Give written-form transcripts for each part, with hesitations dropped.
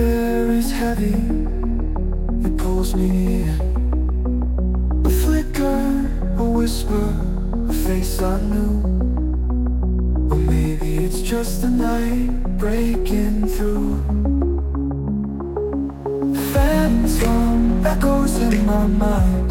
air is heavy, it pulls me in. A flicker, a whisper, a face I knew. Or maybe it's just the night breaking through. Phantom echoes in my mind.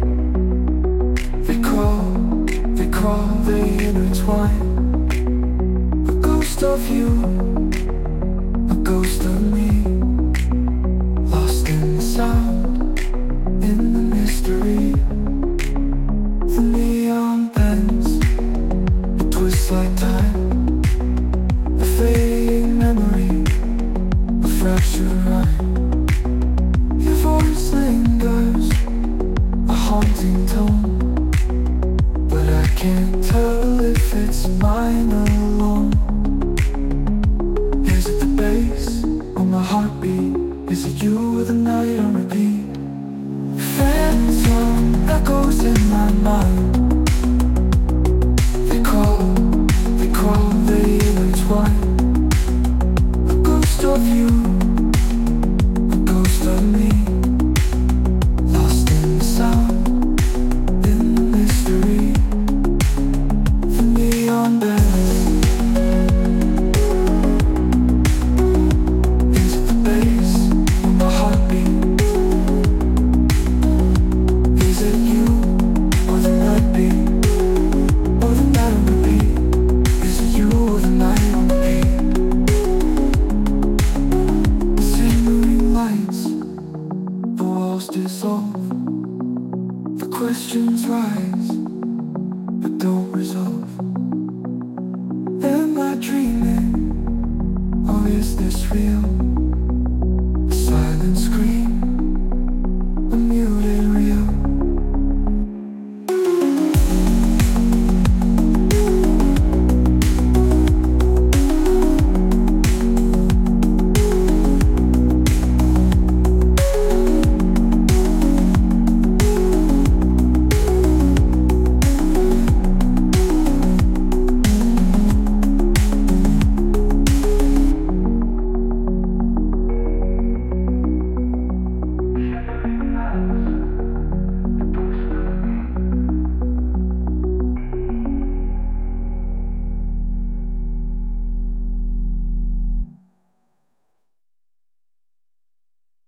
They crawl, they intertwine. A ghost of you, a ghost of me, lost in the sound, in the mystery. The neon bends, it twists like time, a fading memory, a fractured rhyme. Your voice lingers, a haunting tone, but I can't tell if it's mine alone. Is it the bass or my heartbeat? Is it you or the night on repeat? Phantom echoes in my mind. They crawl, they intertwine. A ghost of you, a ghost of me, lost in the sound, in the mystery. The neon bells. Is it the bass or my heartbeat? Is it you or the night beat? Or the night on repeat? Is it you or the night on repeat? Simmering lights, the walls dissolve, the questions rise.